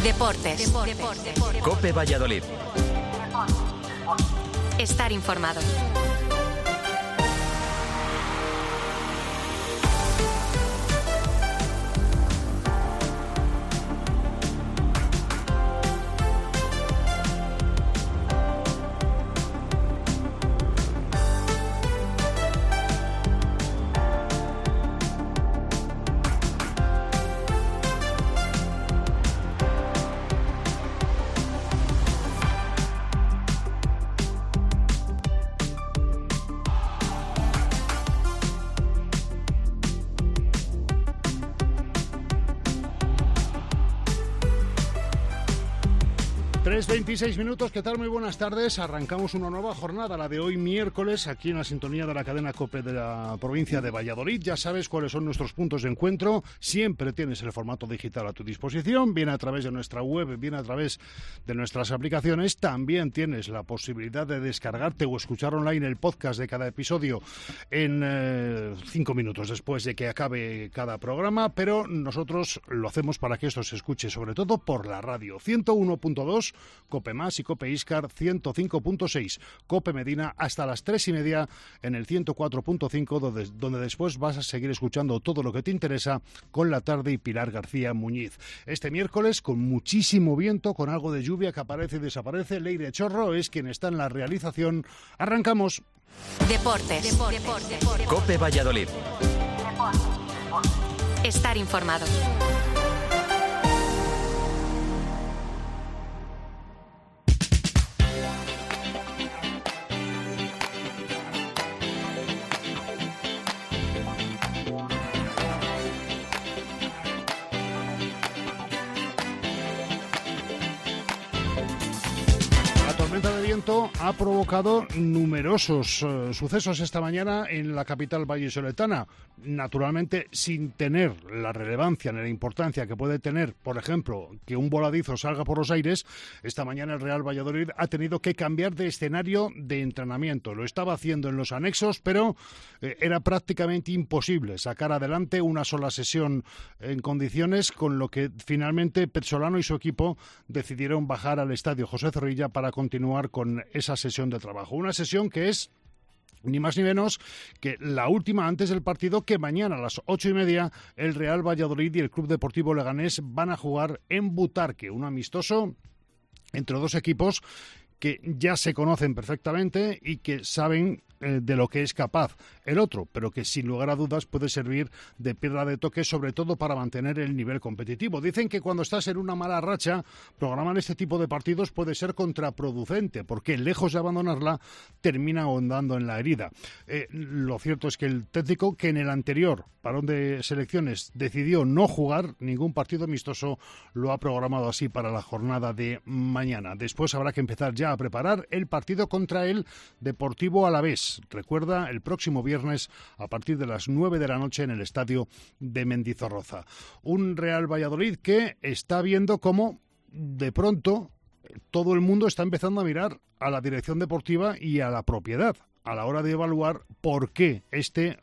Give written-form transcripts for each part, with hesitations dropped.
Deportes. COPE Valladolid. Estar informado. Tres 26 minutos, ¿qué tal? Muy buenas tardes. Arrancamos una nueva jornada, la de hoy miércoles, aquí en la sintonía de la cadena COPE de la provincia de Valladolid. Ya sabes cuáles son nuestros puntos de encuentro. Siempre tienes el formato digital a tu disposición, bien a través de nuestra web, bien a través de nuestras aplicaciones. También tienes la posibilidad de descargarte o escuchar online el podcast de cada episodio en 5 minutos después de que acabe cada programa, pero nosotros lo hacemos para que esto se escuche sobre todo por la radio. 101.2 COPE Más y COPE Íscar 105.6, COPE Medina hasta las 3:30 en el 104.5, donde después vas a seguir escuchando todo lo que te interesa con La Tarde y Pilar García Muñiz. Este miércoles con muchísimo viento, con algo de lluvia que aparece y desaparece. Leire Chorro es quien está en la realización. Arrancamos. Deportes. COPE Valladolid. Estar informado. La tormenta de viento ha provocado numerosos sucesos esta mañana en la capital vallisoletana, naturalmente sin tener la relevancia ni la importancia que puede tener, por ejemplo, que un voladizo salga por los aires. Esta mañana el Real Valladolid ha tenido que cambiar de escenario de entrenamiento. Lo estaba haciendo en los anexos, pero era prácticamente imposible sacar adelante una sola sesión en condiciones, con lo que finalmente Pezzolano y su equipo decidieron bajar al estadio José Zorrilla para continuar con esa sesión de trabajo. Una sesión que es ni más ni menos que la última antes del partido, que mañana a las 8:30 el Real Valladolid y el Club Deportivo Leganés van a jugar en Butarque, un amistoso entre dos equipos que ya se conocen perfectamente y que saben de lo que es capaz el otro, pero que sin lugar a dudas puede servir de piedra de toque, sobre todo para mantener el nivel competitivo. Dicen que cuando estás en una mala racha, programar este tipo de partidos puede ser contraproducente, porque lejos de abandonarla, termina ahondando en la herida. Lo cierto es que el técnico, que en el anterior parón de selecciones decidió no jugar ningún partido amistoso, lo ha programado así para la jornada de mañana. Después habrá que empezar ya a preparar el partido contra el Deportivo Alavés. Recuerda, el próximo viernes a partir de las 9 de la noche en el estadio de Mendizorroza. Un Real Valladolid que está viendo cómo de pronto todo el mundo está empezando a mirar a la dirección deportiva y a la propiedad a la hora de evaluar por qué este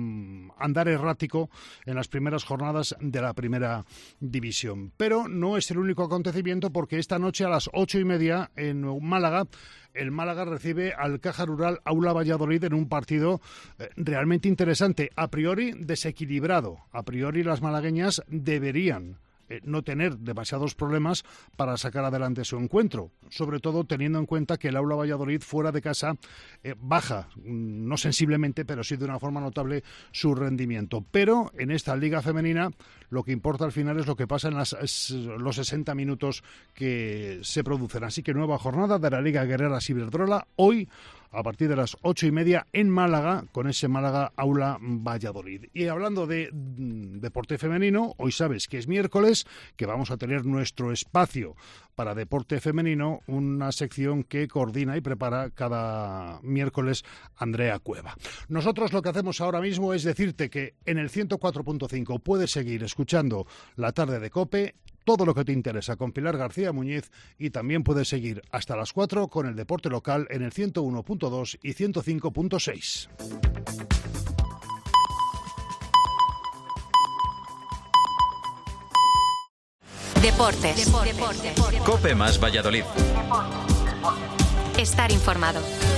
andar errático en las primeras jornadas de la primera división. Pero no es el único acontecimiento, porque esta noche a las 8:30 en Málaga, el Málaga recibe al Caja Rural Aula Valladolid en un partido realmente interesante, a priori desequilibrado. A priori las malagueñas deberían no tener demasiados problemas para sacar adelante su encuentro, sobre todo teniendo en cuenta que el Aula Valladolid fuera de casa baja, no sensiblemente, pero sí de una forma notable, su rendimiento. Pero en esta liga femenina lo que importa al final es lo que pasa en los 60 minutos que se producen. Así que nueva jornada de la Liga Guerrera Ciberdrola hoy a partir de las 8:30 en Málaga, con ese Málaga Aula Valladolid. Y hablando de deporte femenino, hoy sabes que es miércoles, que vamos a tener nuestro espacio para deporte femenino, una sección que coordina y prepara cada miércoles Andrea Cueva. Nosotros lo que hacemos ahora mismo es decirte que en el 104.5 puedes seguir escuchando La Tarde de COPE, todo lo que te interesa con Pilar García Muñiz, y también puedes seguir hasta las 4 con el deporte local en el 101.2 y 105.6. Deportes. Cope más Valladolid. Estar informado.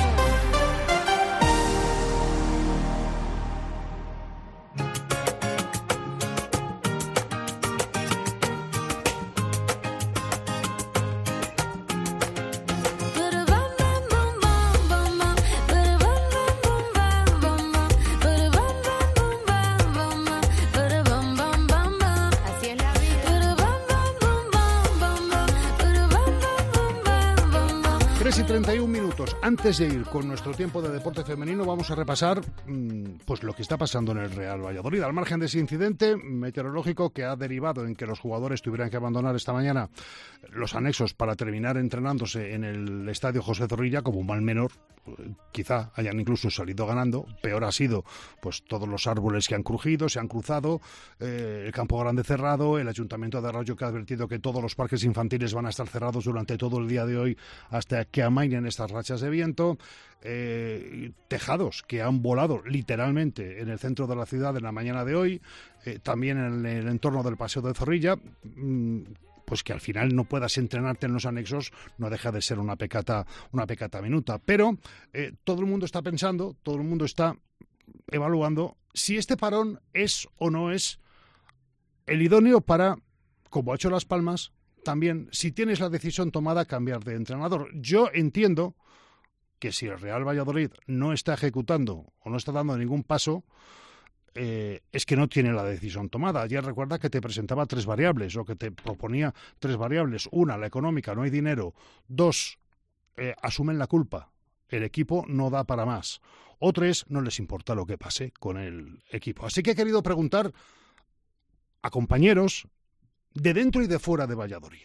Y 31 minutos. Antes de ir con nuestro tiempo de deporte femenino, vamos a repasar pues lo que está pasando en el Real Valladolid. Al margen de ese incidente meteorológico que ha derivado en que los jugadores tuvieran que abandonar esta mañana los anexos para terminar entrenándose en el estadio José Zorrilla como un mal menor, quizá hayan incluso salido ganando. Peor ha sido pues todos los árboles que han crujido, se han cruzado, el campo grande cerrado, el Ayuntamiento de Arroyo que ha advertido que todos los parques infantiles van a estar cerrados durante todo el día de hoy hasta que amainen estas rachas de viento, tejados que han volado literalmente en el centro de la ciudad en la mañana de hoy, también en el entorno del Paseo de Zorrilla. Pues que al final no puedas entrenarte en los anexos no deja de ser una pecata minuta. Pero todo el mundo está pensando, todo el mundo está evaluando si este parón es o no es el idóneo para, como ha hecho Las Palmas, también, si tienes la decisión tomada, cambiar de entrenador. Yo entiendo que si el Real Valladolid no está ejecutando o no está dando ningún paso, es que no tiene la decisión tomada. Ayer recuerda que te presentaba 3 variables, o que te proponía 3 variables. 1, la económica, no hay dinero. 2, asumen la culpa. El equipo no da para más. O 3, no les importa lo que pase con el equipo. Así que he querido preguntar a compañeros de dentro y de fuera de Valladolid.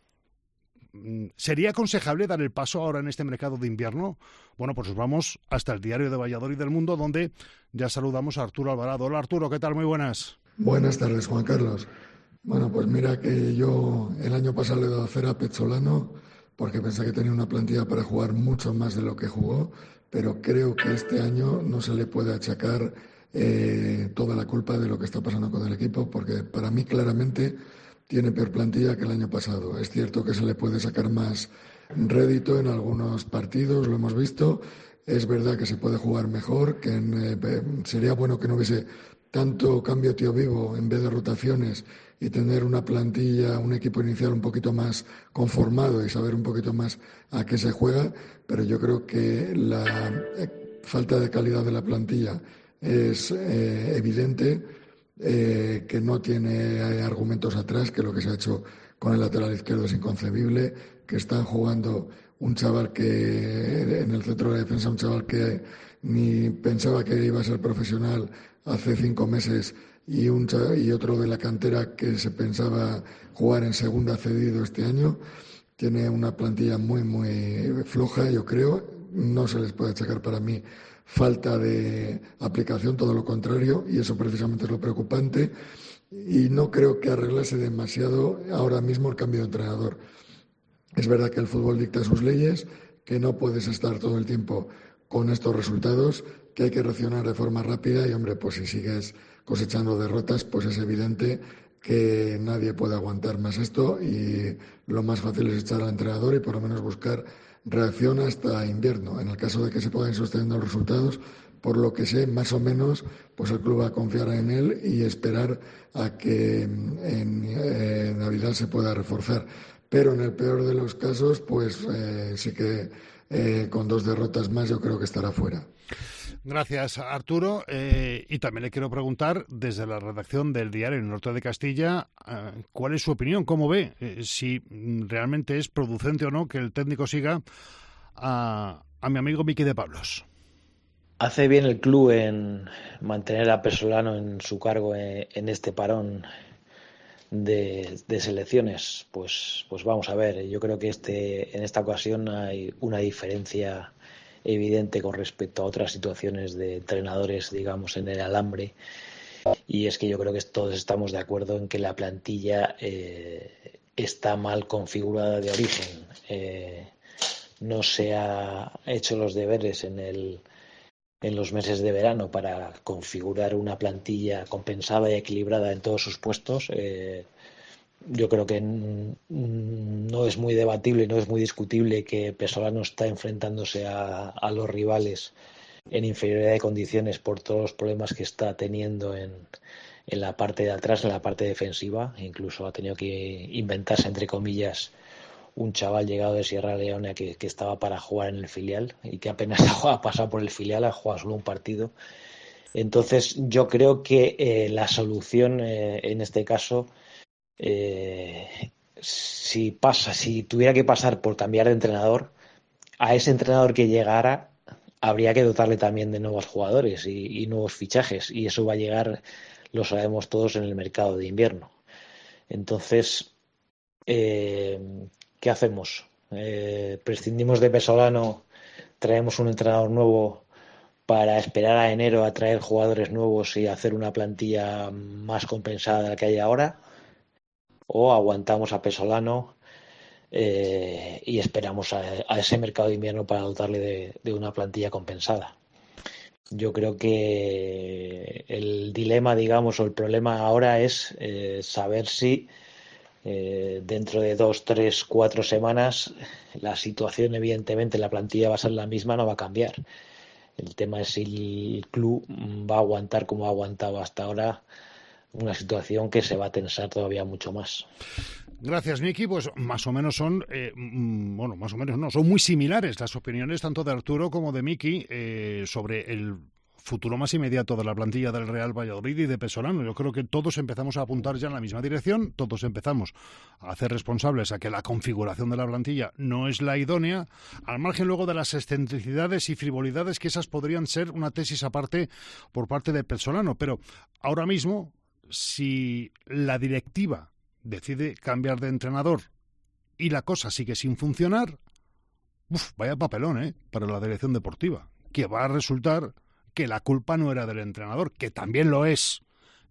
¿Sería aconsejable dar el paso ahora en este mercado de invierno? Bueno, pues nos vamos hasta el diario de Valladolid del Mundo, donde ya saludamos a Arturo Alvarado. Hola Arturo, ¿qué tal? Muy buenas. Buenas tardes, Juan Carlos. Bueno, pues mira que yo el año pasado le he dado cera a Pezzolano porque pensé que tenía una plantilla para jugar mucho más de lo que jugó, pero creo que este año no se le puede achacar toda la culpa de lo que está pasando con el equipo, porque para mí claramente tiene peor plantilla que el año pasado. Es cierto que se le puede sacar más rédito en algunos partidos, lo hemos visto. Es verdad que se puede jugar mejor, que sería bueno que no hubiese tanto cambio tío vivo en vez de rotaciones y tener una plantilla, un equipo inicial un poquito más conformado y saber un poquito más a qué se juega, pero yo creo que la falta de calidad de la plantilla es evidente. Que no tiene argumentos atrás, que lo que se ha hecho con el lateral izquierdo es inconcebible, que están jugando un chaval que en el centro de la defensa, un chaval que ni pensaba que iba a ser profesional hace 5 meses y otro de la cantera que se pensaba jugar en segunda cedido este año. Tiene una plantilla muy, muy floja, yo creo. No se les puede achacar para mí falta de aplicación, todo lo contrario, y eso precisamente es lo preocupante. Y no creo que arreglase demasiado ahora mismo el cambio de entrenador. Es verdad que el fútbol dicta sus leyes, que no puedes estar todo el tiempo con estos resultados, que hay que reaccionar de forma rápida y, hombre, pues si sigues cosechando derrotas, pues es evidente que nadie puede aguantar más esto y lo más fácil es echar al entrenador y por lo menos buscar reacción hasta invierno. En el caso de que se puedan ir sosteniendo los resultados, por lo que sé, más o menos, pues el club va a confiar en él y esperar a que en Navidad se pueda reforzar. Pero en el peor de los casos, pues sí que con 2 derrotas más yo creo que estará fuera. Gracias, Arturo. Y también le quiero preguntar, desde la redacción del diario El Norte de Castilla, ¿cuál es su opinión? ¿Cómo ve? Si realmente es producente o no que el técnico siga a mi amigo Miki de Pablos. ¿Hace bien el club en mantener a Pezzolano en su cargo en este parón de selecciones? Pues vamos a ver. Yo creo que en esta ocasión hay una diferencia evidente con respecto a otras situaciones de entrenadores, digamos, en el alambre, y es que yo creo que todos estamos de acuerdo en que la plantilla está mal configurada de origen. No se ha hecho los deberes en los meses de verano para configurar una plantilla compensada y equilibrada en todos sus puestos. yo creo que no es muy debatible, no es muy discutible que Pesolano está enfrentándose a los rivales en inferioridad de condiciones por todos los problemas que está teniendo en la parte de atrás, en la parte defensiva. Incluso ha tenido que inventarse, entre comillas, un chaval llegado de Sierra Leona que estaba para jugar en el filial y que apenas ha pasado por el filial, ha jugado solo un partido. Entonces yo creo que la solución en este caso, si tuviera que pasar por cambiar de entrenador, a ese entrenador que llegara habría que dotarle también de nuevos jugadores y nuevos fichajes, y eso va a llegar, lo sabemos todos, en el mercado de invierno. Entonces, ¿qué hacemos? ¿Prescindimos de Pesolano, traemos un entrenador nuevo para esperar a enero a traer jugadores nuevos y hacer una plantilla más compensada de la que hay ahora? ¿O aguantamos a Pesolano y esperamos a ese mercado de invierno para dotarle de una plantilla compensada? Yo creo que el dilema, digamos, o el problema ahora es saber si dentro de 2, 3, 4 semanas la situación, evidentemente, la plantilla va a ser la misma, no va a cambiar. El tema es si el club va a aguantar como ha aguantado hasta ahora una situación que se va a tensar todavía mucho más. Gracias, Miki. Pues más o menos son, más o menos no, son muy similares las opiniones tanto de Arturo como de Miki sobre el futuro más inmediato de la plantilla del Real Valladolid y de Pesolano. Yo creo que todos empezamos a apuntar ya en la misma dirección, todos empezamos a hacer responsables a que la configuración de la plantilla no es la idónea, al margen luego de las excentricidades y frivolidades que esas podrían ser una tesis aparte por parte de Pesolano. Pero ahora mismo, si la directiva decide cambiar de entrenador y la cosa sigue sin funcionar, vaya papelón, para la dirección deportiva, que va a resultar que la culpa no era del entrenador, que también lo es,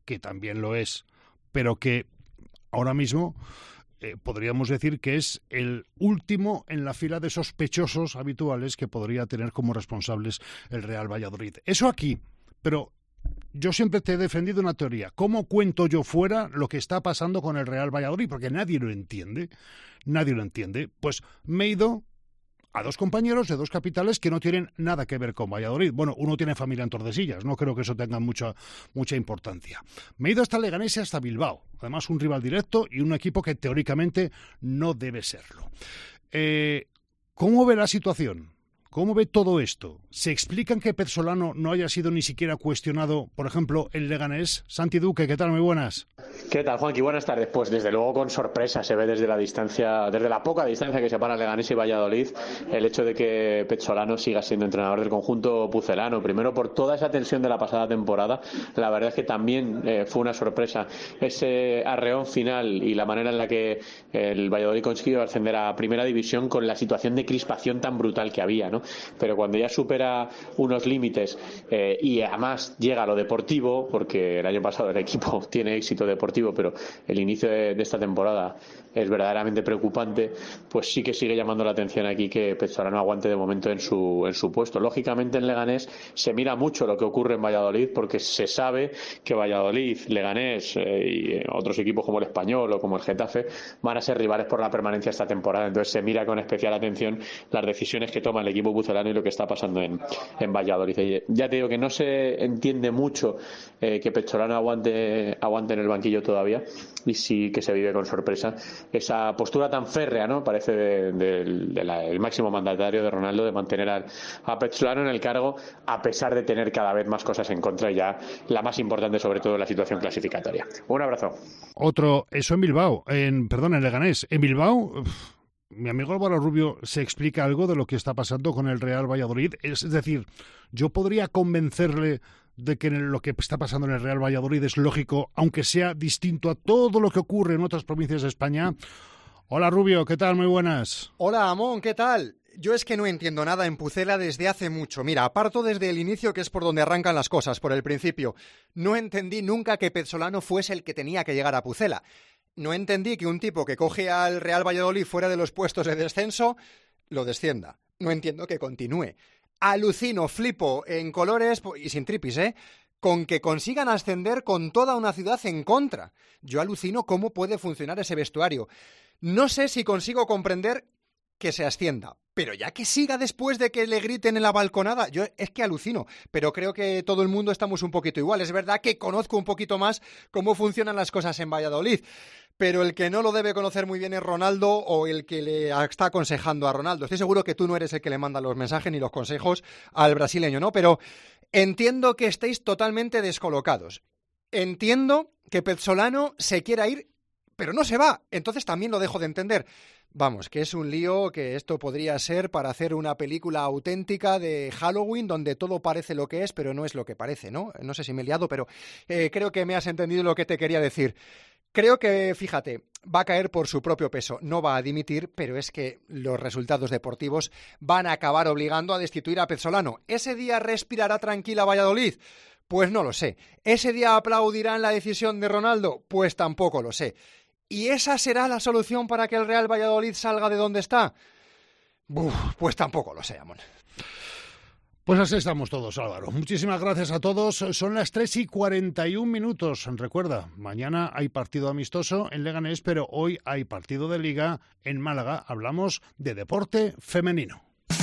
pero que ahora mismo podríamos decir que es el último en la fila de sospechosos habituales que podría tener como responsables el Real Valladolid. Eso aquí, pero yo siempre te he defendido una teoría. ¿Cómo cuento yo fuera lo que está pasando con el Real Valladolid? Porque nadie lo entiende. Pues me he ido a 2 compañeros de 2 capitales que no tienen nada que ver con Valladolid. Bueno, uno tiene familia en Tordesillas, no creo que eso tenga mucha importancia. Me he ido hasta Leganés y hasta Bilbao. Además, un rival directo y un equipo que teóricamente no debe serlo. ¿Cómo ve la situación? ¿Cómo ve todo esto? ¿Se explican que Pesolano no haya sido ni siquiera cuestionado, por ejemplo, en Leganés? Santi Duque, ¿qué tal? Muy buenas. ¿Qué tal, Juanqui? Buenas tardes. Pues desde luego con sorpresa se ve desde la poca distancia que separa Leganés y Valladolid, el hecho de que Pesolano siga siendo entrenador del conjunto pucelano. Primero por toda esa tensión de la pasada temporada. La verdad es que también fue una sorpresa ese arreón final y la manera en la que el Valladolid consiguió ascender a primera división con la situación de crispación tan brutal que había, ¿no? Pero cuando ya supera unos límites y además llega a lo deportivo, porque el año pasado el equipo tiene éxito deportivo, pero el inicio de esta temporada es verdaderamente preocupante, pues sí que sigue llamando la atención aquí que Pesolano aguante de momento en su puesto. Lógicamente en Leganés se mira mucho lo que ocurre en Valladolid, porque se sabe que Valladolid, Leganés y otros equipos como el Español o como el Getafe van a ser rivales por la permanencia esta temporada. Entonces se mira con especial atención las decisiones que toma el equipo pucelano y lo que está pasando en Valladolid. Y ya te digo que no se entiende mucho que Pesolano aguante en el banquillo todavía, y sí que se vive con sorpresa esa postura tan férrea, ¿no? Parece del máximo mandatario de Ronaldo, de mantener a Pesolano en el cargo a pesar de tener cada vez más cosas en contra, y ya la más importante sobre todo la situación clasificatoria. Un abrazo. Eso en Bilbao, en Leganés. En Bilbao, mi amigo Álvaro Rubio se explica algo de lo que está pasando con el Real Valladolid. Es decir, yo podría convencerle de que lo que está pasando en el Real Valladolid es lógico, aunque sea distinto a todo lo que ocurre en otras provincias de España. Hola Rubio, ¿qué tal? Muy buenas. Hola Amón, ¿qué tal? Yo es que no entiendo nada en Pucela desde hace mucho. Mira, aparto desde el inicio, que es por donde arrancan las cosas, por el principio. No entendí nunca que Pesolano fuese el que tenía que llegar a Pucela. No entendí que un tipo que coge al Real Valladolid fuera de los puestos de descenso lo descienda. No entiendo que continúe. Alucino, flipo en colores y sin tripis, con que consigan ascender con toda una ciudad en contra. Yo alucino cómo puede funcionar ese vestuario. No sé si consigo comprender que se ascienda, pero ya que siga después de que le griten en la balconada, yo es que alucino, pero creo que todo el mundo estamos un poquito igual. Es verdad que conozco un poquito más cómo funcionan las cosas en Valladolid, pero el que no lo debe conocer muy bien es Ronaldo o el que le está aconsejando a Ronaldo. Estoy seguro que tú no eres el que le manda los mensajes ni los consejos al brasileño, ¿no? Pero entiendo que estéis totalmente descolocados. Entiendo que Pezzolano se quiera ir, pero no se va. Entonces también lo dejo de entender. Vamos, que es un lío, que esto podría ser para hacer una película auténtica de Halloween donde todo parece lo que es, pero no es lo que parece, ¿no? No sé si me he liado, pero creo que me has entendido lo que te quería decir. Creo que, fíjate, va a caer por su propio peso, no va a dimitir, pero es que los resultados deportivos van a acabar obligando a destituir a Pezzolano. ¿Ese día respirará tranquila Valladolid? Pues no lo sé. ¿Ese día aplaudirán la decisión de Ronaldo? Pues tampoco lo sé. ¿Y esa será la solución para que el Real Valladolid salga de donde está? Pues tampoco lo sé, Amón. Pues así estamos todos, Álvaro. Muchísimas gracias a todos. Son las 3:41. Recuerda, mañana hay partido amistoso en Leganés, pero hoy hay partido de Liga en Málaga. Hablamos de deporte femenino.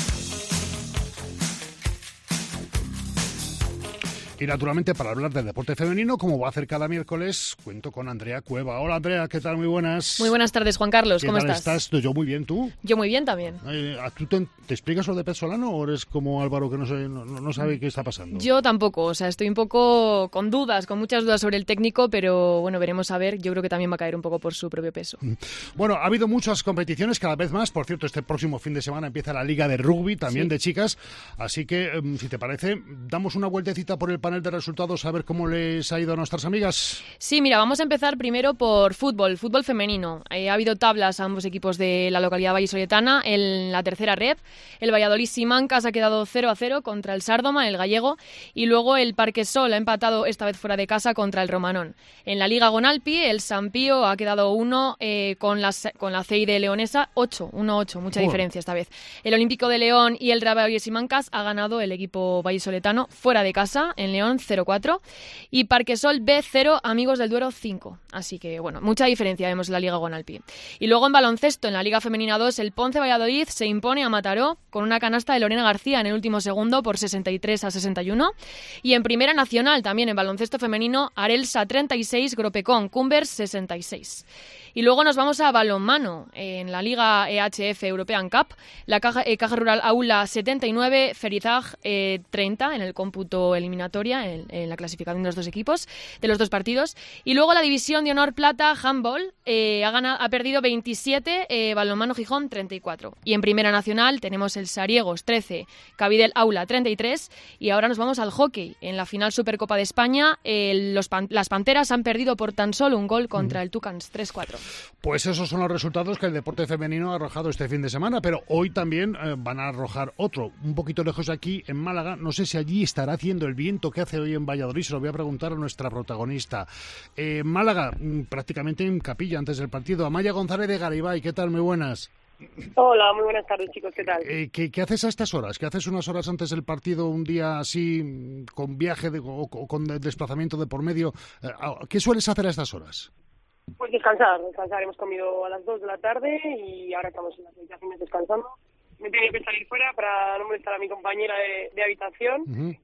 Y naturalmente, para hablar del deporte femenino, como va a hacer cada miércoles, cuento con Andrea Cueva. Hola, Andrea, ¿qué tal? Muy buenas. Muy buenas tardes, Juan Carlos, ¿cómo estás? Yo muy bien, ¿tú? Yo muy bien también. ¿Tú te explicas lo de Pezzolano o eres como Álvaro que no sabe qué está pasando? Yo tampoco, estoy un poco con dudas, con muchas dudas sobre el técnico, pero bueno, veremos a ver. Yo creo que también va a caer un poco por su propio peso. Bueno, ha habido muchas competiciones, cada vez más. Por cierto, este próximo fin de semana empieza la Liga de Rugby, también de chicas. Así que, si te parece, damos una vueltecita por el panel de resultados a ver cómo les ha ido a nuestras amigas. Sí, mira, vamos a empezar primero por fútbol femenino. Ha habido tablas a ambos equipos de la localidad vallisoletana. En la tercera red, el Valladolid Simancas ha quedado 0-0 contra el Sárdoma, el gallego, y luego el Parquesol ha empatado esta vez fuera de casa contra el Romanón. En la Liga Gonalpi, el San Pío ha quedado 1 con la CI de Leonesa, 1-8, mucha diferencia esta vez. El Olímpico de León y el Real Valladolid Simancas ha ganado el equipo vallisoletano fuera de casa, en León 0-4, y Parquesol B0, Amigos del Duero 5. Así que, bueno, mucha diferencia vemos en la Liga Gonalpi. Y luego en baloncesto, en la Liga Femenina 2, el Ponce Valladolid se impone a Mataró con una canasta de Lorena García en el último segundo por 63-61. Y en Primera Nacional, también en baloncesto femenino, Arelsa 36, Gropecón Cumbers 66. Y luego nos vamos a balonmano, en la Liga EHF European Cup, la Caja Rural Aula 79, Ferizaj 30 en el cómputo eliminatoria, en la clasificación de los dos equipos, de los dos partidos. Y luego la División de Honor Plata Handball ha perdido 27, balonmano Gijón 34. Y en Primera Nacional tenemos el Sariegos 13, Cabidel Aula 33. Y ahora nos vamos al hockey. En la final Supercopa de España, las Panteras han perdido por tan solo un gol contra el Tucans 3-4. Pues esos son los resultados que el deporte femenino ha arrojado este fin de semana, pero hoy también van a arrojar otro, un poquito lejos de aquí, en Málaga. No sé si allí estará haciendo el viento que hace hoy en Valladolid, se lo voy a preguntar a nuestra protagonista. Málaga, prácticamente en capilla antes del partido. Amaya González de Garibay, ¿qué tal? Muy buenas. Hola, muy buenas tardes, chicos, ¿qué tal? ¿Qué haces a estas horas? ¿Qué haces unas horas antes del partido, un día así, con viaje o con desplazamiento de por medio? ¿Qué sueles hacer a estas horas? Pues descansar. Hemos comido a las 2 de la tarde y ahora estamos en las habitaciones descansando. Me he tenido que salir fuera para no molestar a mi compañera de habitación.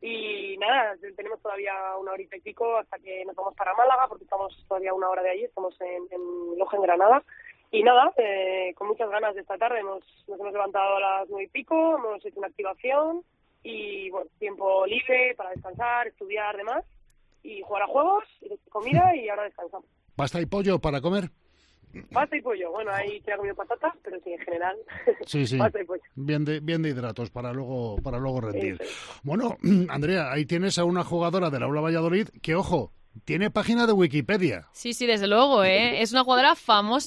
Y nada, tenemos todavía una horita y pico hasta que nos vamos para Málaga, porque estamos todavía una hora de allí, estamos en Loja, en Granada. Y nada, con muchas ganas de esta tarde. Nos hemos levantado a las 9 y pico, hemos hecho una activación y bueno, tiempo libre para descansar, estudiar, demás, y jugar a juegos, y comida, y ahora descansamos. ¿Pasta y pollo para comer? Pasta y pollo. Bueno, ahí se ha comido patatas, pero sí, en general. Sí. Pasta y pollo. Bien de hidratos para luego rendir. Bueno, Andrea, ahí tienes a una jugadora del Aula Valladolid que, ojo, tiene página de Wikipedia. Sí, desde luego, es una jugadora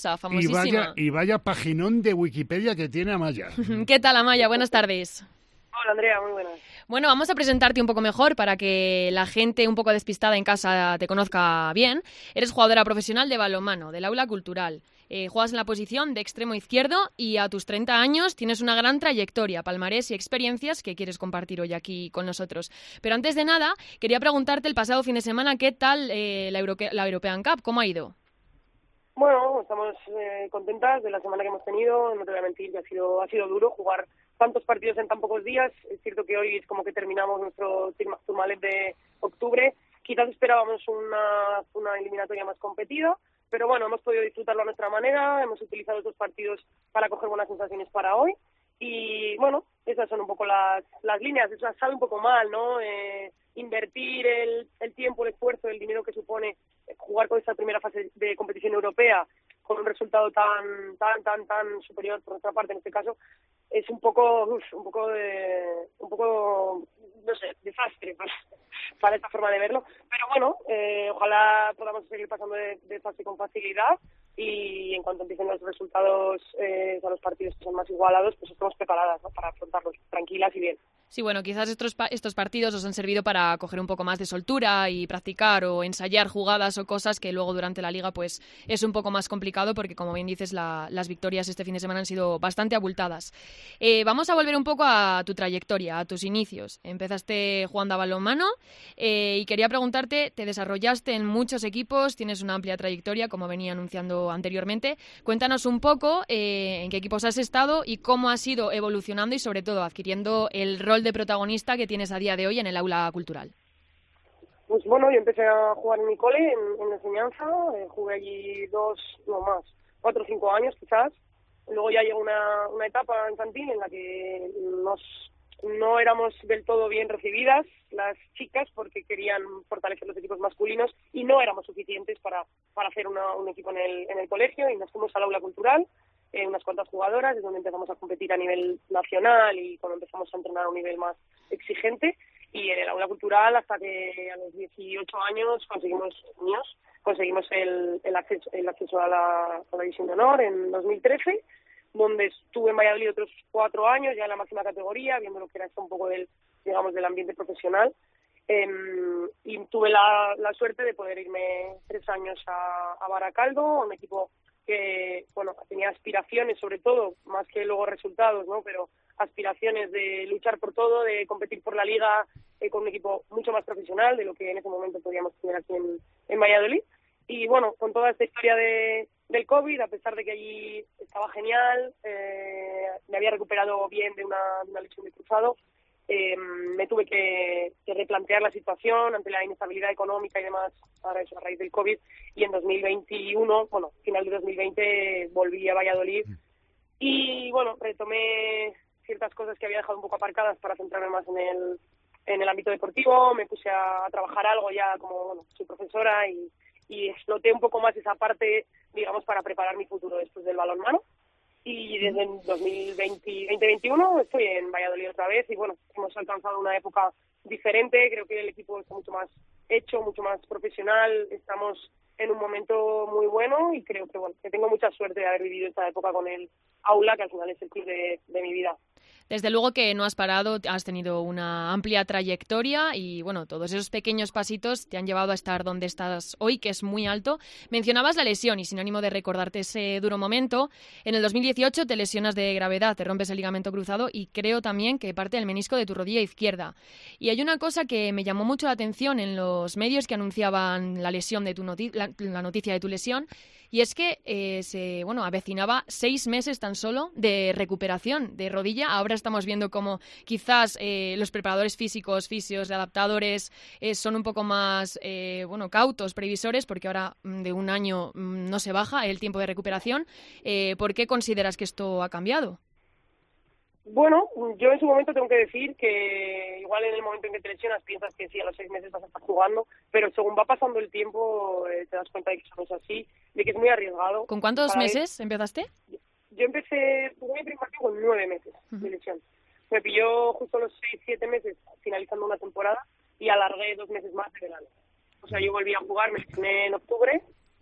famosísima. Y vaya paginón de Wikipedia que tiene Amaya. ¿Qué tal, Amaya? Buenas tardes. Hola Andrea, muy buenas. Bueno, vamos a presentarte un poco mejor para que la gente un poco despistada en casa te conozca bien. Eres jugadora profesional de balonmano, del Aula Cultural. Juegas en la posición de extremo izquierdo y a tus 30 años tienes una gran trayectoria, palmarés y experiencias que quieres compartir hoy aquí con nosotros. Pero antes de nada, quería preguntarte el pasado fin de semana qué tal la European Cup, ¿cómo ha ido? Bueno, estamos contentas de la semana que hemos tenido. No te voy a mentir que ha sido duro jugar tantos partidos en tan pocos días. Es cierto que hoy es como que terminamos nuestro Tourmalet de octubre. Quizás esperábamos una eliminatoria más competida, pero bueno, hemos podido disfrutarlo a nuestra manera. Hemos utilizado estos partidos para coger buenas sensaciones para hoy. Y bueno, esas son un poco las líneas. Eso sabe un poco mal, ¿no? Invertir el tiempo, el esfuerzo, el dinero que supone jugar con esta primera fase de competición europea con un resultado tan superior por nuestra parte en este caso, es un poco no sé, desastre para esta forma de verlo. Pero bueno, ojalá podamos seguir pasando de fase con facilidad y en cuanto empiecen los resultados a los partidos que son más igualados, pues estamos preparadas, ¿no?, para afrontarlos tranquilas y bien. Sí, bueno, quizás estos partidos os han servido para coger un poco más de soltura y practicar o ensayar jugadas o cosas que luego durante la liga pues es un poco más complicado porque, como bien dices, las victorias este fin de semana han sido bastante abultadas. Vamos a volver un poco a tu trayectoria, a tus inicios. Empezaste jugando a balonmano y quería preguntarte, te desarrollaste en muchos equipos, tienes una amplia trayectoria, como venía anunciando anteriormente. Cuéntanos un poco en qué equipos has estado y cómo has ido evolucionando y sobre todo adquiriendo el rol de protagonista que tienes a día de hoy en el Aula Cultural. Pues bueno, yo empecé a jugar en mi cole, en la enseñanza, jugué allí 4 o 5 años quizás. Luego ya llegó una etapa infantil en la que no éramos del todo bien recibidas las chicas porque querían fortalecer los equipos masculinos y no éramos suficientes para hacer un equipo en el colegio, y nos fuimos al Aula Cultural, unas cuantas jugadoras, es donde empezamos a competir a nivel nacional y cuando empezamos a entrenar a un nivel más exigente, y en el Aula Cultural hasta que a los 18 años conseguimos el acceso a la División de Honor en 2013, donde estuve en Valladolid otros 4 años ya en la máxima categoría, viendo lo que era esto un poco del ambiente profesional, y tuve la suerte de poder irme 3 años a Baracaldo, un equipo que tenía aspiraciones, sobre todo, más que luego resultados, ¿no?, pero aspiraciones de luchar por todo, de competir por la liga con un equipo mucho más profesional de lo que en ese momento podíamos tener aquí en Valladolid. Y bueno, con toda esta historia del COVID, a pesar de que allí estaba genial, me había recuperado bien de una lesión de cruzado, me tuve que replantear la situación ante la inestabilidad económica y demás, ahora eso a raíz del COVID, y en 2021, final de 2020, volví a Valladolid y retomé ciertas cosas que había dejado un poco aparcadas para centrarme más en el ámbito deportivo. Me puse a trabajar algo ya como soy profesora y exploté un poco más esa parte, digamos, para preparar mi futuro después del balonmano. Y desde el 2021 estoy en Valladolid otra vez y hemos alcanzado una época diferente. Creo que el equipo está mucho más hecho, mucho más profesional. Estamos en un momento muy bueno y creo que tengo mucha suerte de haber vivido esta época con el Aula, que al final es el club de mi vida. Desde luego que no has parado, has tenido una amplia trayectoria y todos esos pequeños pasitos te han llevado a estar donde estás hoy, que es muy alto. Mencionabas la lesión y sin ánimo de recordarte ese duro momento, en el 2018 te lesionas de gravedad, te rompes el ligamento cruzado y creo también que parte del menisco de tu rodilla izquierda. Y hay una cosa que me llamó mucho la atención en los medios que anunciaban la lesión de la noticia de tu lesión, y es que se avecinaba 6 meses tan solo de recuperación de rodilla. Ahora estamos viendo cómo quizás los preparadores físicos, fisios, adaptadores son un poco más cautos, previsores, porque ahora de 1 año no se baja el tiempo de recuperación. ¿Por qué consideras que esto ha cambiado? Bueno, yo en su momento tengo que decir que igual en el momento en que te lesionas piensas que sí, a los 6 meses vas a estar jugando, pero según va pasando el tiempo te das cuenta de que eso no es así, de que es muy arriesgado. ¿Con cuántos meses empezaste? Yo jugué mi primer partido con 9 meses de lesión. Me pilló justo los 6-7 meses finalizando una temporada y alargué 2 meses más de verano. O sea, yo volví a jugar, me lesioné en octubre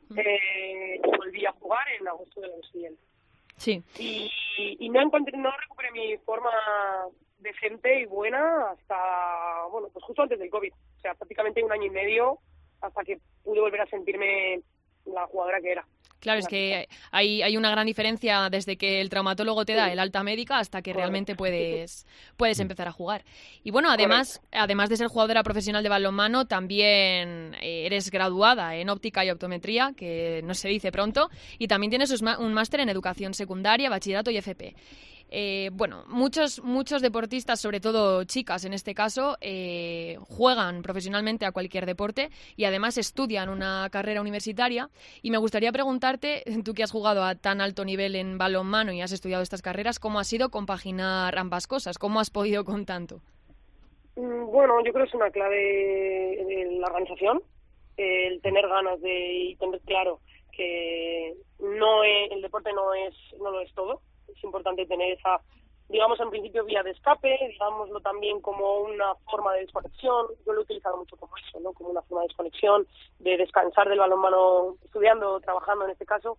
y volví a jugar en agosto del año siguiente. Sí. Y no recuperé mi forma de decente y buena hasta, bueno, pues justo antes del COVID. O sea, prácticamente 1 año y medio hasta que pude volver a sentirme la jugadora que era. Claro, es que hay una gran diferencia desde que el traumatólogo te da el alta médica hasta que realmente puedes empezar a jugar. Y bueno, además de ser jugadora profesional de balonmano, también eres graduada en óptica y optometría, que no se dice pronto, y también tienes un máster en educación secundaria, bachillerato y FP. Bueno, muchos deportistas, sobre todo chicas en este caso, juegan profesionalmente a cualquier deporte y además estudian una carrera universitaria. Y me gustaría preguntarte, tú que has jugado a tan alto nivel en balonmano y has estudiado estas carreras, ¿cómo ha sido compaginar ambas cosas? ¿Cómo has podido con tanto? Bueno, yo creo que es una clave de la organización, el tener ganas y tener claro que el deporte no lo es todo. Es importante tener esa, digamos, en principio vía de escape, digámoslo también como una forma de desconexión. Yo lo he utilizado mucho como eso, ¿no? Como una forma de desconexión, de descansar del balonmano estudiando, trabajando en este caso,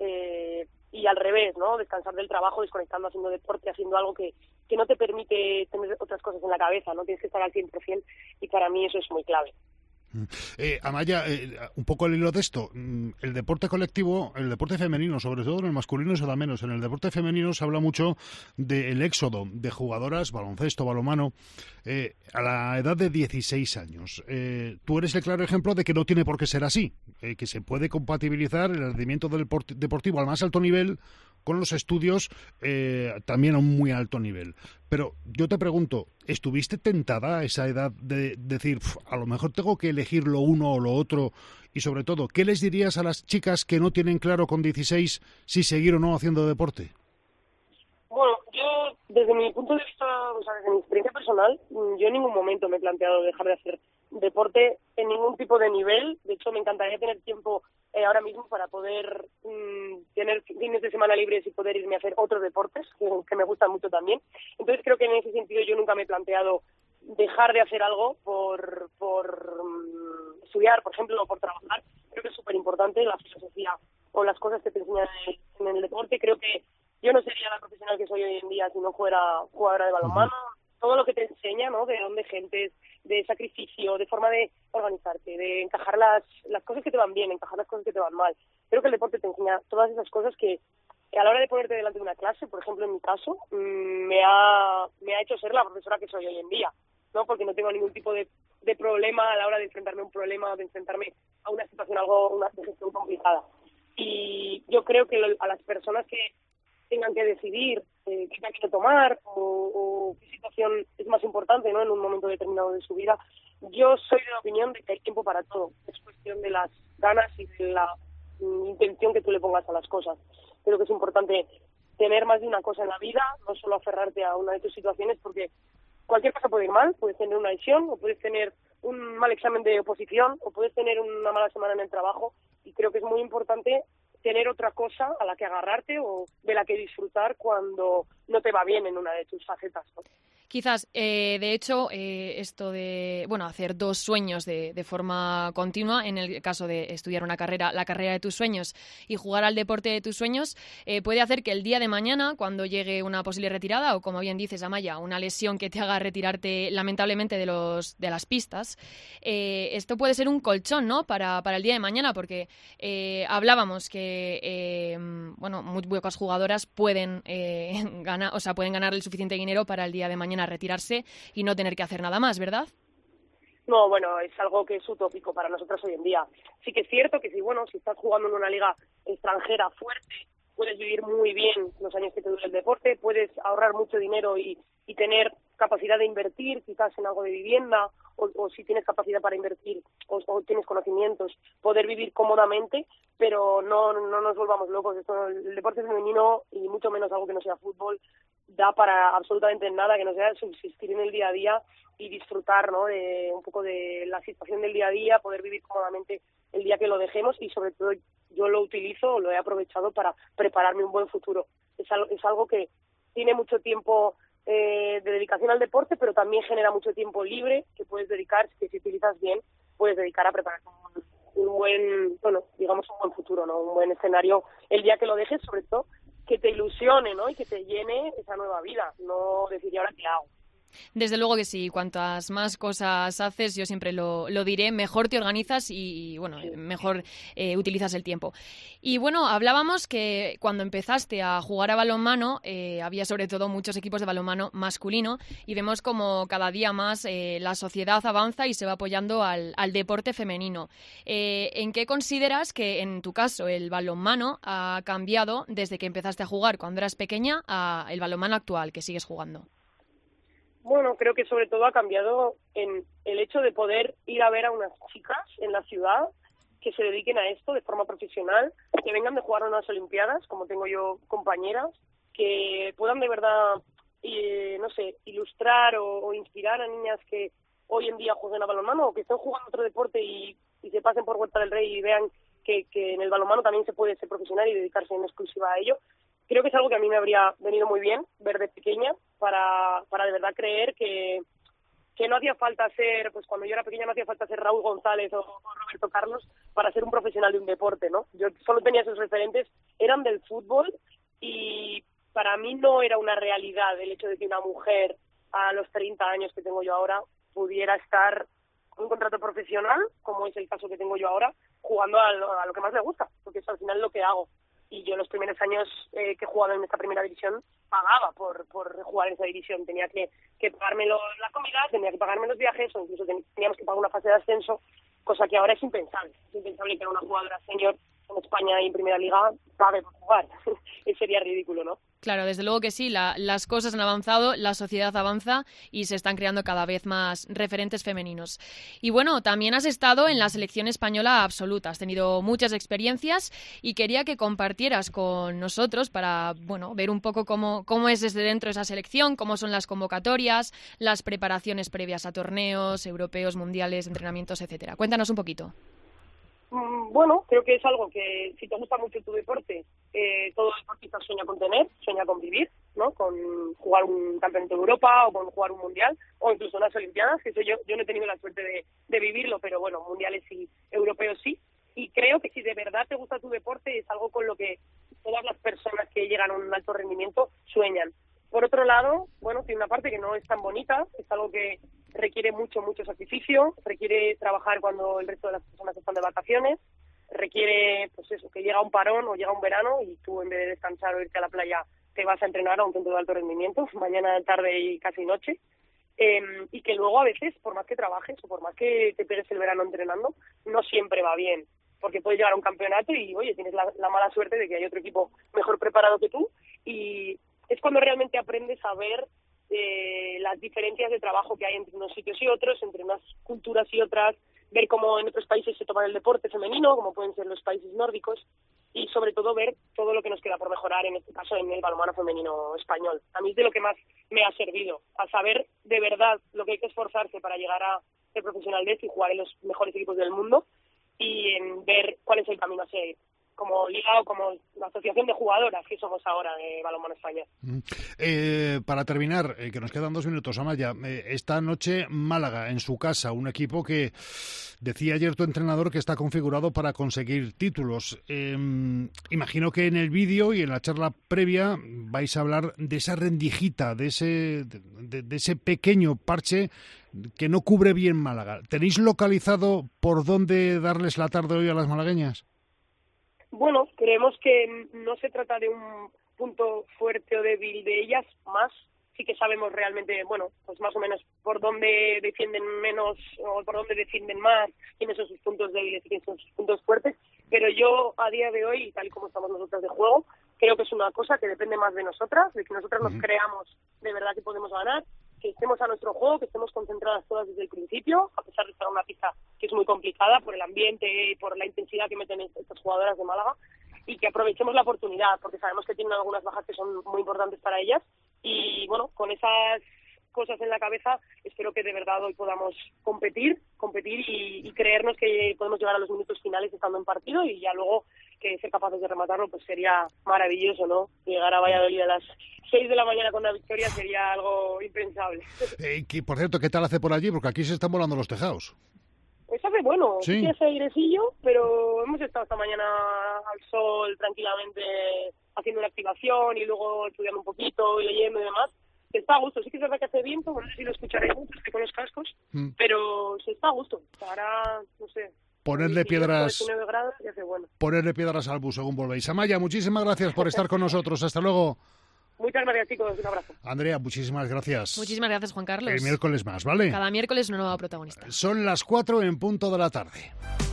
y al revés, ¿no? Descansar del trabajo, desconectando, haciendo deporte, haciendo algo que no te permite tener otras cosas en la cabeza, ¿no? Tienes que estar al 100% y para mí eso es muy clave. Amaya, un poco al hilo de esto, el deporte colectivo, el deporte femenino, sobre todo en el masculino se da menos, en el deporte femenino se habla mucho del éxodo de jugadoras, baloncesto, balonmano, a la edad de 16 años. Tú eres el claro ejemplo de que no tiene por qué ser así, que se puede compatibilizar el rendimiento del deportivo al más alto nivel con los estudios también a un muy alto nivel. Pero yo te pregunto, ¿estuviste tentada a esa edad de decir, a lo mejor tengo que elegir lo uno o lo otro? Y sobre todo, ¿qué les dirías a las chicas que no tienen claro con 16 si seguir o no haciendo deporte? Bueno, yo desde mi punto de vista, o sea, desde mi experiencia personal, yo en ningún momento me he planteado dejar de hacer deporte en ningún tipo de nivel. De hecho, me encantaría tener tiempo ahora mismo para poder tener fines de semana libres y poder irme a hacer otros deportes que me gustan mucho también. Entonces creo que en ese sentido yo nunca me he planteado dejar de hacer algo por estudiar, por ejemplo, o por trabajar. Creo que es súper importante la filosofía o las cosas que te enseñan en el deporte. Creo que yo no sería la profesional que soy hoy en día si no fuera jugadora de balonmano. Todo lo que te enseña, ¿no? De dónde gentes, de sacrificio, de forma de organizarte, de encajar las cosas que te van bien, encajar las cosas que te van mal. Creo que el deporte te enseña todas esas cosas que a la hora de ponerte delante de una clase, por ejemplo, en mi caso, me ha hecho ser la profesora que soy hoy en día, ¿no? Porque no tengo ningún tipo de problema a la hora de enfrentarme a un problema o de enfrentarme a una situación, una gestión complicada. Y yo creo que a las personas que tengan que decidir qué camino tomar o qué situación es más importante, ¿no? En un momento determinado de su vida, yo soy de la opinión de que hay tiempo para todo. Es cuestión de las ganas y de la intención que tú le pongas a las cosas. Creo que es importante tener más de una cosa en la vida, no solo aferrarte a una de tus situaciones, porque cualquier cosa puede ir mal. Puedes tener una lesión, o puedes tener un mal examen de oposición, o puedes tener una mala semana en el trabajo, y creo que es muy importante tener otra cosa a la que agarrarte o de la que disfrutar cuando no te va bien en una de tus facetas, ¿no? Quizás, de hecho, esto de hacer 2 sueños de forma continua, en el caso de estudiar la carrera de tus sueños y jugar al deporte de tus sueños, puede hacer que el día de mañana, cuando llegue una posible retirada o, como bien dices, Amaya, una lesión que te haga retirarte lamentablemente de las pistas, esto puede ser un colchón, ¿no? Para el día de mañana, porque hablábamos que muy pocas jugadoras pueden ganar el suficiente dinero para el día de mañana retirarse y no tener que hacer nada más, ¿verdad? No, bueno, es algo que es utópico para nosotros hoy en día. Sí que es cierto que si estás jugando en una liga extranjera fuerte, puedes vivir muy bien los años que te dure el deporte, puedes ahorrar mucho dinero y tener capacidad de invertir quizás en algo de vivienda o si tienes capacidad para invertir o tienes conocimientos, poder vivir cómodamente, pero no nos volvamos locos. El deporte femenino, y mucho menos algo que no sea fútbol, da para absolutamente nada que no sea subsistir en el día a día y disfrutar, ¿no? De un poco de la situación del día a día, poder vivir cómodamente el día que lo dejemos, y sobre todo yo lo he aprovechado para prepararme un buen futuro. Es algo que tiene mucho tiempo de dedicación al deporte, pero también genera mucho tiempo libre que puedes dedicar, que si utilizas bien, puedes dedicar a preparar un buen futuro, ¿no? Un buen escenario el día que lo dejes, sobre todo que te ilusione, ¿no? Y que te llene esa nueva vida, no decir, ¿y ahora qué hago? Desde luego que sí, cuantas más cosas haces, yo siempre lo diré, mejor te organizas y bueno, mejor utilizas el tiempo. Y bueno, hablábamos que cuando empezaste a jugar a balonmano había sobre todo muchos equipos de balonmano masculino y vemos como cada día más la sociedad avanza y se va apoyando al deporte femenino. ¿En qué consideras que en tu caso el balonmano ha cambiado desde que empezaste a jugar cuando eras pequeña a el balonmano actual que sigues jugando? Bueno, creo que sobre todo ha cambiado en el hecho de poder ir a ver a unas chicas en la ciudad que se dediquen a esto de forma profesional, que vengan de jugar a unas Olimpiadas, como tengo yo compañeras, que puedan de verdad, no sé, ilustrar o inspirar a niñas que hoy en día jueguen a balonmano o que estén jugando otro deporte y se pasen por Huerta del Rey y vean que en el balonmano también se puede ser profesional y dedicarse en exclusiva a ello. Creo que es algo que a mí me habría venido muy bien ver de pequeña para de verdad creer que no hacía falta ser, pues cuando yo era pequeña no hacía falta ser Raúl González o Roberto Carlos para ser un profesional de un deporte, ¿no? Yo solo tenía esos referentes, eran del fútbol y para mí no era una realidad el hecho de que una mujer a los 30 años que tengo yo ahora pudiera estar con un contrato profesional, como es el caso que tengo yo ahora, jugando a lo que más le gusta, porque es al final lo que hago. Y yo los primeros años que he jugado en esta primera división pagaba por jugar en esa división. Tenía que pagarme la comida, tenía que pagarme los viajes o incluso teníamos que pagar una fase de ascenso, cosa que ahora es impensable. Es impensable que una jugadora senior en España y en Primera Liga pague por jugar. Sería ridículo, ¿no? Claro, desde luego que sí, las cosas han avanzado, la sociedad avanza y se están creando cada vez más referentes femeninos. Y bueno, también has estado en la selección española absoluta, has tenido muchas experiencias y quería que compartieras con nosotros para, bueno, ver un poco cómo es desde dentro esa selección, cómo son las convocatorias, las preparaciones previas a torneos, europeos, mundiales, entrenamientos, etcétera. Cuéntanos un poquito. Bueno, creo que es algo que si te gusta mucho tu deporte, todo deportista sueña con tener, sueña con vivir, ¿no? Con jugar un campeonato de Europa o con jugar un mundial o incluso unas Olimpiadas, que yo no he tenido la suerte de vivirlo, pero bueno, mundiales y europeos sí. Y creo que si de verdad te gusta tu deporte es algo con lo que todas las personas que llegan a un alto rendimiento sueñan. Por otro lado, bueno, tiene una parte que no es tan bonita, es algo que requiere mucho sacrificio, requiere trabajar cuando el resto de las personas están de vacaciones, requiere, pues eso, que llega un parón o llega un verano y tú en vez de descansar o irte a la playa te vas a entrenar a un centro de alto rendimiento, mañana, tarde y casi noche, y que luego a veces, por más que trabajes o por más que te pegues el verano entrenando, no siempre va bien, porque puedes llegar a un campeonato y, oye, tienes la mala suerte de que hay otro equipo mejor preparado que tú y es cuando realmente aprendes a ver las diferencias de trabajo que hay entre unos sitios y otros, entre unas culturas y otras, ver cómo en otros países se toma el deporte femenino, como pueden ser los países nórdicos, y sobre todo ver todo lo que nos queda por mejorar, en este caso en el balonmano femenino español. A mí es de lo que más me ha servido, a saber de verdad lo que hay que esforzarse para llegar a ser profesional de esto y jugar en los mejores equipos del mundo, y en ver cuál es el camino a seguir, como liga o como la asociación de jugadoras que somos ahora de Balonmano España. Para terminar, que nos quedan 2 minutos, Amaya, esta noche Málaga en su casa, un equipo que decía ayer tu entrenador que está configurado para conseguir títulos. Imagino que en el vídeo y en la charla previa vais a hablar de esa rendijita, de ese pequeño parche que no cubre bien Málaga. ¿Tenéis localizado por dónde darles la tarde hoy a las malagueñas? Bueno, creemos que no se trata de un punto fuerte o débil de ellas, más sí que sabemos realmente, bueno, pues más o menos por dónde defienden menos o por dónde defienden más, quiénes son sus puntos débiles y quiénes son sus puntos fuertes, pero yo a día de hoy, tal y como estamos nosotras de juego, creo que es una cosa que depende más de nosotras, de que nosotras nos creamos de verdad que podemos ganar, que estemos a nuestro juego, que estemos concentradas todas desde el principio, a pesar de estar en una pista que es muy complicada por el ambiente y por la intensidad que meten estas jugadoras de Málaga, y que aprovechemos la oportunidad, porque sabemos que tienen algunas bajas que son muy importantes para ellas, y bueno, con esas cosas en la cabeza, espero que de verdad hoy podamos competir y creernos que podemos llegar a los minutos finales estando en partido, y ya luego que ser capaces de rematarlo pues sería maravilloso, ¿no? Llegar a Valladolid a las 6 de la mañana con una victoria sería algo impensable. Por cierto, ¿qué tal hace por allí? Porque aquí se están volando los tejados. Pues hace bueno, sí, tiene ese airecillo, pero hemos estado esta mañana al sol tranquilamente haciendo una activación y luego estudiando un poquito y leyendo y demás, se está a gusto. Sí que es verdad que hace viento, no sé si lo escucharéis mucho, estoy con los cascos, pero se está a gusto. Ahora, no sé. Ponerle piedras, 19 grados y hace bueno. Ponerle piedras al bus según volvéis. Amaya, muchísimas gracias por estar con nosotros. Hasta luego. Muchas gracias, chicos. Un abrazo. Andrea, muchísimas gracias. Muchísimas gracias, Juan Carlos. El miércoles más, ¿vale? Cada miércoles una nueva protagonista. Son las 4 en punto de la tarde.